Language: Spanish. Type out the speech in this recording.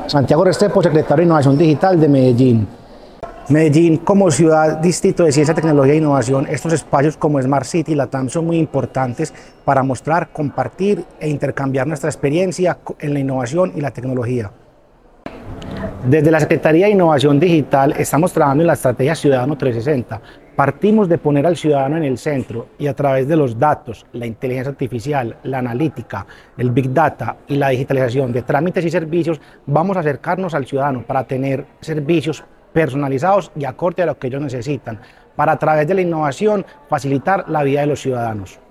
Santiago Restrepo, secretario de Innovación Digital de Medellín. Medellín, como ciudad distrito de ciencia, tecnología e innovación, estos espacios como Smart City y Latam son muy importantes para mostrar, compartir e intercambiar nuestra experiencia en la innovación y la tecnología. Desde la Secretaría de Innovación Digital estamos trabajando en la estrategia Ciudadano 360. Partimos de poner al ciudadano en el centro y a través de los datos, la inteligencia artificial, la analítica, el Big Data y la digitalización de trámites y servicios, vamos a acercarnos al ciudadano para tener servicios personalizados y acorde a lo que ellos necesitan, para a través de la innovación facilitar la vida de los ciudadanos.